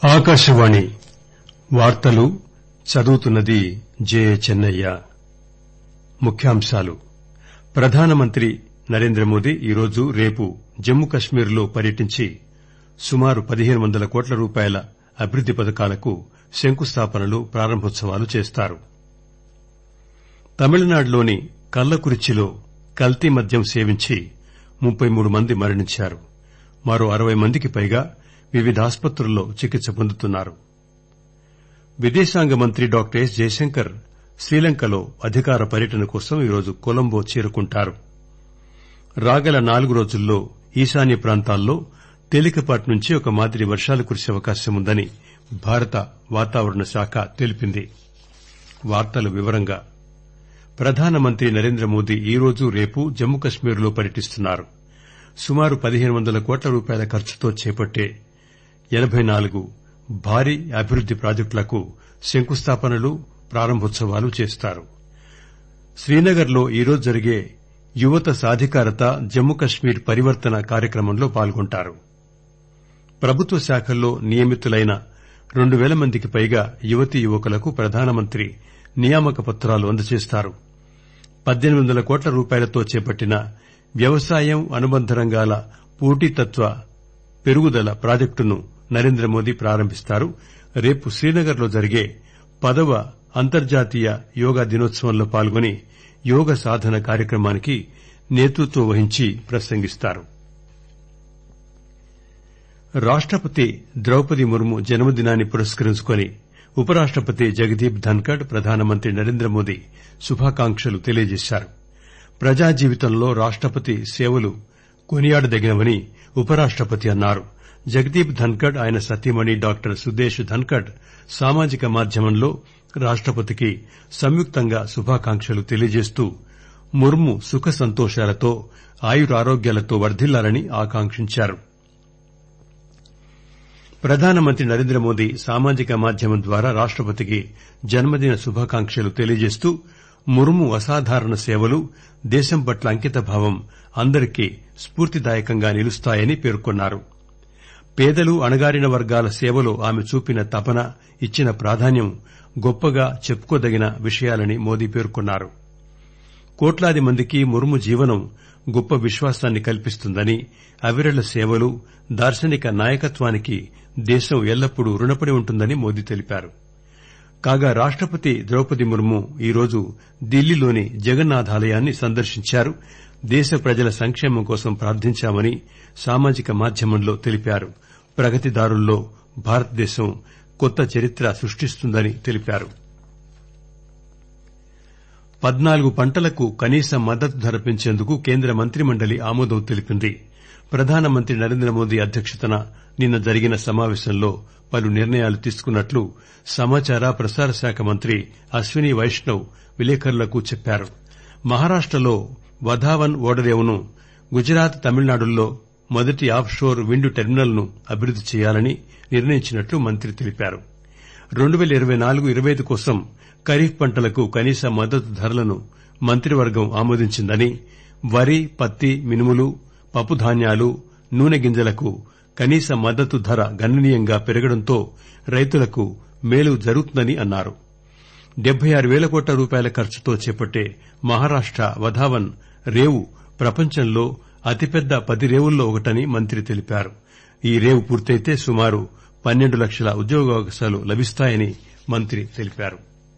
ఆకాశవాణి వార్తలు చదువుతున్నది జె చెన్నయ్య. ముఖ్యాంశాలు. ప్రధానమంత్రి నరేంద్రమోదీ ఈరోజు రేపు జమ్మూ కశ్మీర్ లో పర్యటించి సుమారు 1500 కోట్ల రూపాయల అభివృద్ది పథకాలకు శంకుస్థాపనలు ప్రారంభోత్సవాలు చేస్తారు. తమిళనాడులోని కల్లకురిచ్చిలో కల్తీ మద్యం సేవించి 33 మంది మరణించారు. మరో 60 మందికి పైగా వివిధాస్పత్రుల్లో చికిత్స పొందుతున్నారు. విదేశాంగ మంత్రి డాక్టర్ ఎస్ జయశంకర్ శ్రీలంకలో అధికార పర్యటన కోసం ఈరోజు కొలంబో చేరుకుంటారు. రాగల 4 రోజుల్లో ఈశాన్య ప్రాంతాల్లో తేలికపాటి నుంచి ఒక మాదిరి వర్షాలు కురిసే అవకాశం ఉందని భారత వాతావరణ శాఖ తెలిపింది. ప్రధానమంత్రి నరేంద్రమోదీ ఈరోజు రేపు జమ్మూ కశ్మీర్ లో పర్యటిస్తున్నారు. సుమారు 1500 కోట్ల రూపాయల ఖర్చుతో చేపట్టే 84 భారీ అభివృద్ది ప్రాజెక్టులకు శంకుస్థాపనలు ప్రారంభోత్సవాలు చేస్తారు. శ్రీనగర్ లో ఈరోజు జరిగే యువత సాధికారత జమ్మూ కశ్మీర్ పరివర్తన కార్యక్రమంలో పాల్గొంటారు. ప్రభుత్వ శాఖల్లో నియమితులైన 2000 మందికి పైగా యువతీ యువకులకు ప్రధానమంత్రి నియామక పత్రాలు అందజేస్తారు. 1800 కోట్ల రూపాయలతో చేపట్టిన వ్యవసాయం అనుబంధ రంగాల పోటీతత్వ పెరుగుదల ప్రాజెక్టును నరేంద్రమోదీ ప్రారంభిస్తారు. రేపు శ్రీనగర్ లో జరిగే 10వ అంతర్జాతీయ యోగా దినోత్సవంలో పాల్గొని యోగ సాధన కార్యక్రమానికి నేతృత్వం వహించి ప్రసంగిస్తారు. రాష్టపతి ద్రౌపది ముర్ము జన్మదినాన్ని పురస్కరించుకుని ఉపరాష్టపతి జగదీప్ ధన్కడ్ ప్రధానమంత్రి నరేంద్రమోదీ శుభాకాంక్షలు తెలియజేశారు. ప్రజా జీవితంలో రాష్టపతి సేవలు కొనియాడదగినవని ఉపరాష్టపతి అన్నారు. జగదీప్ ధన్కడ్ ఆయన సతీమణి డాక్టర్ సుదేశ్ ధన్కడ్ సామాజిక మాధ్యమంలో రాష్టపతికి సంయుక్తంగా శుభాకాంక్షలు తెలియజేస్తూ ముర్ము సుఖ సంతోషాలతో ఆయురారోగ్యాలతో వర్ధిల్లాలని ఆకాంక్షించారు. ప్రధానమంత్రి నరేంద్రమోదీ సామాజిక మాధ్యమం ద్వారా రాష్టపతికి జన్మదిన శుభాకాంక్షలు తెలియజేస్తూ ముర్ము అసాధారణ సేవలు దేశం పట్ల అంకితభావం అందరికీ స్ఫూర్తిదాయకంగా నిలుస్తాయని పేర్కొన్నారు. పేదలు అణగారిన వర్గాల సేవలో ఆమె చూపిన తపన ఇచ్చిన ప్రాధాన్యం గొప్పగా చెప్పుకోదగిన విషయాలని మోదీ పేర్కొన్నారు. కోట్లాది మందికి ముర్ము జీవనం గొప్ప విశ్వాసాన్ని కల్పిస్తుందని, అవిరళ సేవలు, దార్శనిక నాయకత్వానికి దేశం ఎల్లప్పుడూ రుణపడి ఉంటుందని మోదీ తెలిపారు. కాగా రాష్టపతి ద్రౌపది ముర్ము ఈరోజు ఢిల్లీలోని జగన్నాథాలయాన్ని సందర్శించారు. దేశ ప్రజల సంక్షేమం కోసం ప్రార్థించామని సామాజిక మాధ్యమంలో తెలిపారు. ప్రగతిదారుల్లో భారతదేశం కొత్త చరిత్ర సృష్టిస్తుందని తెలిపారు. 14 పంటలకు కనీస మద్దతు ధర పెంచేందుకు కేంద్ర మంత్రిమండలి ఆమోదం తెలిపింది. ప్రధానమంత్రి నరేంద్రమోదీ అధ్యక్షతన నిన్న జరిగిన సమావేశంలో పలు నిర్ణయాలు తీసుకున్నట్లు సమాచార ప్రసార శాఖ మంత్రి అశ్విని వైష్ణవ్ విలేకరులకు చెప్పారు. మహారాష్టలో వధావన్ ఓడరేవును, గుజరాత్, తమిళనాడుల్లో మొదటి ఆఫ్ షోర్ విండ్ టెర్మినల్ ను అభివృద్ది చేయాలని నిర్ణయించినట్లు మంత్రి తెలిపారు. 2024-25 కోసం ఖరీఫ్ పంటలకు కనీస మద్దతు ధరలను మంత్రివర్గం ఆమోదించిందని, వరి, పత్తి, మినుములు, పప్పుధాన్యాలు, నూనె గింజలకు కనీస మద్దతు ధర గణనీయంగా పెరగడంతో రైతులకు మేలు జరుగుతుందని అన్నారు. 76,000 కోట్ల రూపాయల ఖర్చుతో చేపట్టే మహారాష్ట వధావన్ రేవు ప్రపంచంలో అతిపెద్ద 10 రేవుల్లో ఒకటని మంత్రి తెలిపారు. ఈ రేవు పూర్తయితే సుమారు 12 లక్షల ఉద్యోగావకాశాలు లభిస్తాయని మంత్రి తెలిపారు.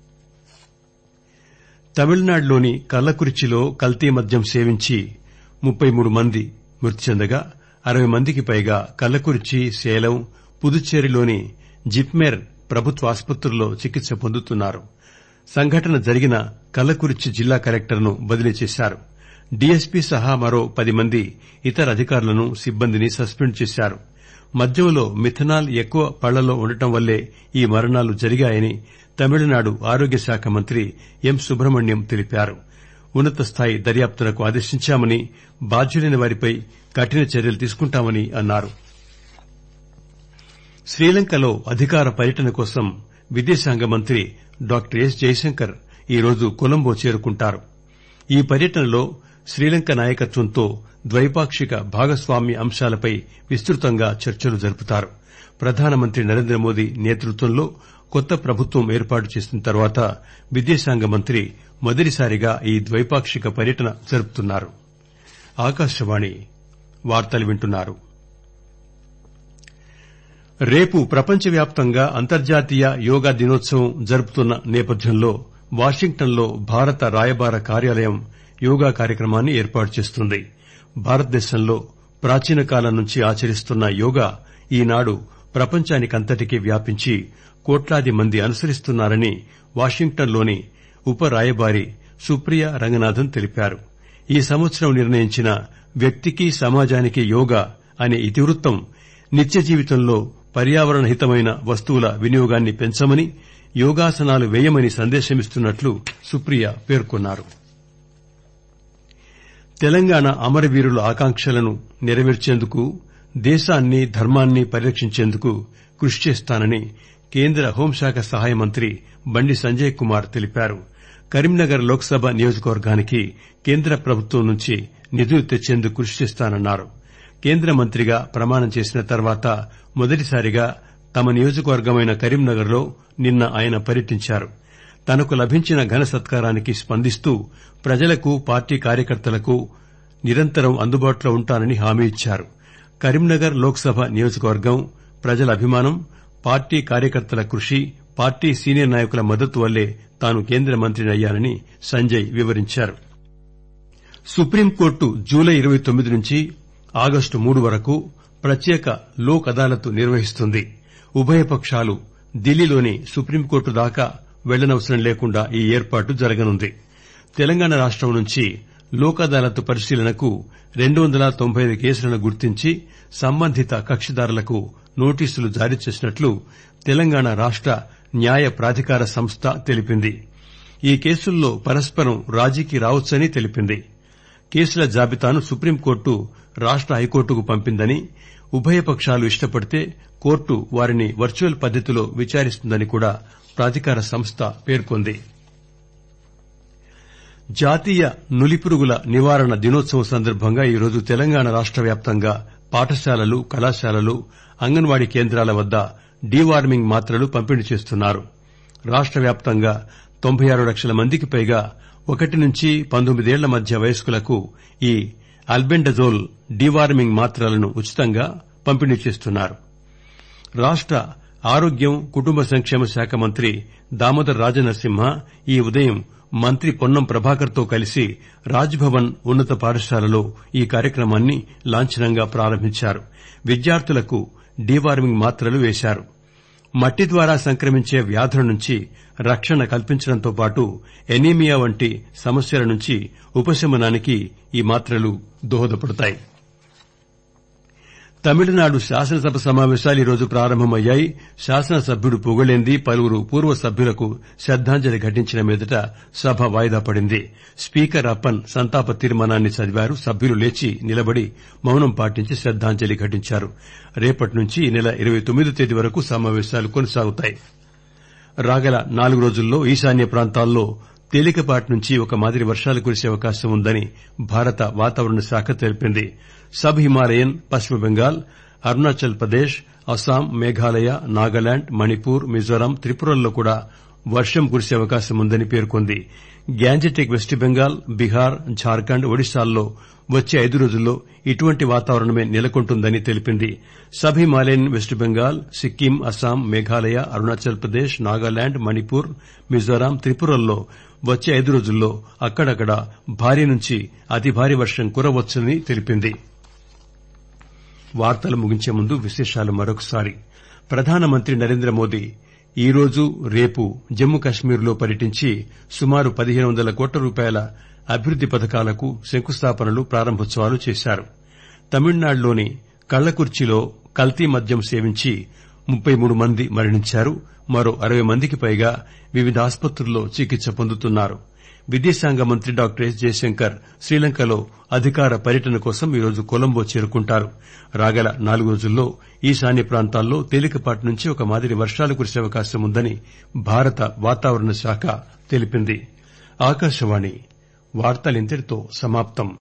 తమిళనాడులోని కల్లకురిచ్చిలో కల్తీ మద్యం సేవించి 33 మంది మృతి చెందగా 60 మందికి పైగా కల్లకురిచ్చి, సేలం, పుదుచ్చేరిలోని జిప్మెర్ ప్రభుత్వ ఆసుపత్రుల్లో చికిత్స పొందుతున్నారు. సంఘటన జరిగిన కల్లకురిచ్చి జిల్లా కలెక్టర్ను బదిలీ చేశారు. డీఎస్పీ సహా మరో 10 మంది ఇతర అధికారులను, సిబ్బందిని సస్పెండ్ చేశారు. మద్యంలో మిథనాల్ ఎక్కువ పళ్లలో ఉండటం వల్లే ఈ మరణాలు జరిగాయని తమిళనాడు ఆరోగ్య శాఖ మంత్రి ఎం సుబ్రహ్మణ్యం తెలిపారు. ఉన్నత స్థాయి దర్యాప్తునకు ఆదేశించామని, బాధ్యులైన వారిపై కఠిన చర్యలు తీసుకుంటామని అన్నారు. శ్రీలంకలో అధికార పర్యటన కోసం విదేశాంగ మంత్రి డాక్టర్ ఎస్ జయశంకర్ ఈరోజు కొలంబో చేరుకుంటారు. ఈ పర్యటనలో శ్రీలంక నాయకత్వంతో ద్వైపాక్షిక భాగస్వామ్య అంశాలపై విస్తృతంగా చర్చలు జరుపుతారు. ప్రధానమంత్రి నరేంద్ర మోదీ నేతృత్వంలో కొత్త ప్రభుత్వం ఏర్పాటు చేసిన తర్వాత విదేశాంగ మంత్రి మొదటిసారిగా ఈ ద్వైపాక్షిక పర్యటన జరుపుతున్నారు. రేపు ప్రపంచవ్యాప్తంగా అంతర్జాతీయ యోగా దినోత్సవం జరుపుతున్న నేపథ్యంలో వాషింగ్టన్లో భారత రాయబార కార్యాలయం యోగా కార్యక్రమాన్ని ఏర్పాటు చేస్తుంది. భారతదేశంలో ప్రాచీన కాలం నుంచి ఆచరిస్తున్న యోగా ఈనాడు ప్రపంచానికంతటికీ వ్యాపించి కోట్లాది మంది అనుసరిస్తున్నారని వాషింగ్టన్లోని ఉప రాయబారి సుప్రియ రంగనాథన్ తెలిపారు. ఈ సంవత్సరం నిర్ణయించిన వ్యక్తికి సమాజానికి యోగా అనే ఇతివృత్తం నిత్య జీవితంలో పర్యావరణ హితమైన వస్తువుల వినియోగాన్ని పెంచమని, యోగాసనాలు వేయమని సందేశమిస్తున్నట్లు సుప్రియ పేర్కొన్నారు. తెలంగాణ అమరవీరుల ఆకాంక్షలను నెరవేర్చేందుకు, దేశాన్ని ధర్మాన్ని పరిరక్షించేందుకు కృషి చేస్తానని కేంద్ర హోంశాఖ సహాయ మంత్రి బండి సంజయ్ కుమార్ తెలిపారు. కరీంనగర్ లోక్సభ నియోజకవర్గానికి కేంద్ర ప్రభుత్వం నుంచి నిధులు తెచ్చేందుకు కృషి చేస్తానన్నారు. కేంద్ర మంత్రిగా ప్రమాణం చేసిన తర్వాత మొదటిసారిగా తమ నియోజకవర్గమైన కరీంనగర్లో నిన్న ఆయన పర్యటించారు. తనకు లభించిన ఘన సత్కారానికి స్పందిస్తూ ప్రజలకు, పార్టీ కార్యకర్తలకు నిరంతరం అందుబాటులో ఉంటానని హామీ ఇచ్చారు. కరీంనగర్ లోక్సభ నియోజకవర్గం ప్రజల అభిమానం, పార్టీ కార్యకర్తల కృషి, పార్టీ సీనియర్ నాయకుల మద్దతు వల్లే తాను కేంద్ర మంత్రిని అయ్యానని సంజయ్ వివరించారు. సుప్రీంకోర్టు జూలై 29 నుంచి ఆగస్టు 3 వరకు ప్రత్యేక లోక్ అదాలత్ నిర్వహిస్తుంది. ఉభయ పక్షాలు ఢిల్లీలోని సుప్రీంకోర్టు దాకా వెళ్లనవసరం లేకుండా ఈ ఏర్పాటు జరగనుంది. తెలంగాణ రాష్టం నుంచి లోక్ అదాలత్ పరిశీలనకు 295 కేసులను గుర్తించి సంబంధిత కక్షిదారులకు నోటీసులు జారీ చేసినట్లు తెలంగాణ రాష్ట న్యాయ ప్రాధికార సంస్థ తెలిపింది. ఈ కేసుల్లో పరస్పరం రాజీకి రావచ్చని తెలిపింది. కేసుల జాబితాను సుప్రీంకోర్టు రాష్ట హైకోర్టుకు పంపిందని, ఉభయ పక్షాలు ఇష్టపడితే కోర్టు వారిని వర్చువల్ పద్దతిలో విచారిస్తుందని కూడా ప్రాధికార సంస్థ పేర్కొంది. జాతీయ నులిపురుగుల నివారణ దినోత్సవం సందర్భంగా ఈరోజు తెలంగాణ రాష్ట వ్యాప్తంగా పాఠశాలలు, కళాశాలలు, అంగన్వాడీ కేంద్రాల వద్ద డీవార్మింగ్ మాత్రలు పంపిణీ చేస్తున్నారు. రాష్ట వ్యాప్తంగా 96 లక్షల మందికి పైగా 1 నుంచి 19 ఏళ్ల మధ్య వయస్కులకు ఈ అల్బెండజోల్ డీవార్మింగ్ మాత్రలను ఉచితంగా పంపిణీ చేస్తున్నారు. రాష్ట ఆరోగ్యం, కుటుంబ సంక్షేమ శాఖ మంత్రి దామోదర్ రాజనరసింహ ఈ ఉదయం మంత్రి పొన్నం ప్రభాకర్ తో కలిసి రాజ్ భవన్ ఉన్నత పాఠశాలలో ఈ కార్యక్రమాన్ని లాంఛనంగా ప్రారంభించారు. విద్యార్థులకు డీవార్మింగ్ మాత్రలు వేశారు. మట్టి ద్వారా సంక్రమించే వ్యాధుల నుంచి రక్షణ కల్పించడంతో పాటు ఎనీమియా వంటి సమస్యల నుంచి ఉపశమనానికి ఈ మాత్రలు దోహదపడతాయి. తమిళనాడు శాసనసభ సమావేశాలు ఈరోజు ప్రారంభమయ్యాయి. శాసనసభ్యుడు పొగళేంది పలువురు పూర్వ సభ్యులకు శ్రద్దాంజలి ఘటించిన మీదట సభ వాయిదా పడింది. స్పీకర్ అప్పన్ సంతాప తీర్మానాన్ని చదివారు. సభ్యులు లేచి నిలబడి మౌనం పాటించి శ్రద్దాంజలి ఘటించారు. రేపటి నుంచి ఈ నెల 29 తేదీ వరకు సమావేశాలు కొనసాగుతాయి. రాగల 4 రోజుల్లో ఈశాన్య ప్రాంతాల్లో తేలికపాటి నుంచి ఒక మాదిరి వర్షాలు కురిసే అవకాశం ఉందని భారత వాతావరణ శాఖ తెలిపింది. సబ్ హిమాలయన్, పశ్చిమ బెంగాల్, అరుణాచల్ ప్రదేశ్, అస్సాం, మేఘాలయ, నాగాలాండ్, మణిపూర్, మిజోరాం, త్రిపురల్లో కూడా వర్షం కురిసే అవకాశం ఉందని పేర్కొంది. గ్యాంజెటిక్ వెస్ట్ బెంగాల్, బీహార్, ఝార్ఖండ్, ఒడిశాల్లో వచ్చే 5 రోజుల్లో ఇటువంటి వాతావరణమే నెలకొంటుందని తెలిపింది. సబ్ హిమాలయన్, వెస్ట్ బెంగాల్, సిక్కిం, అస్సాం, మేఘాలయ, అరుణాచల్ ప్రదేశ్, నాగాలాండ్, మణిపూర్, మిజోరాం, త్రిపురల్లో వచ్చే 5 రోజుల్లో అక్కడక్కడ భారీ నుంచి అతి భారీ వర్షం కురవచ్చని తెలిపింది. వార్తలు ముగించే ముందు విశేషాలు మరొకసారి. ప్రధానమంత్రి నరేంద్ర మోదీ ఈ రోజు, రేపు జమ్మూ కశ్మీర్లో పర్యటించి సుమారు 1500 కోట్ల రూపాయల అభివృద్ది పథకాలకు శంకుస్థాపనలు, ప్రారంభోత్సవాలు చేశారు. తమిళనాడులోని కళ్లకుర్చిలో కల్తీ మద్యం సేవించి 33 మంది మరణించారు. మరో 60 మందికి పైగా వివిధ ఆసుపత్రుల్లో చికిత్స పొందుతున్నారు. విదేశాంగ మంత్రి డాక్టర్ ఎస్ జయశంకర్ శ్రీలంకలో అధికార పర్యటన కోసం ఈరోజు కొలంబో చేరుకుంటారు. రాగల 4 రోజుల్లో ఈశాన్య ప్రాంతాల్లో తేలికపాటి నుంచి ఒక మాదిరి వర్షాలు కురిసే అవకాశం ఉందని భారత వాతావరణ శాఖ తెలిపింది. ఆకాశవాణి వార్తలింతటితో సమాప్తం.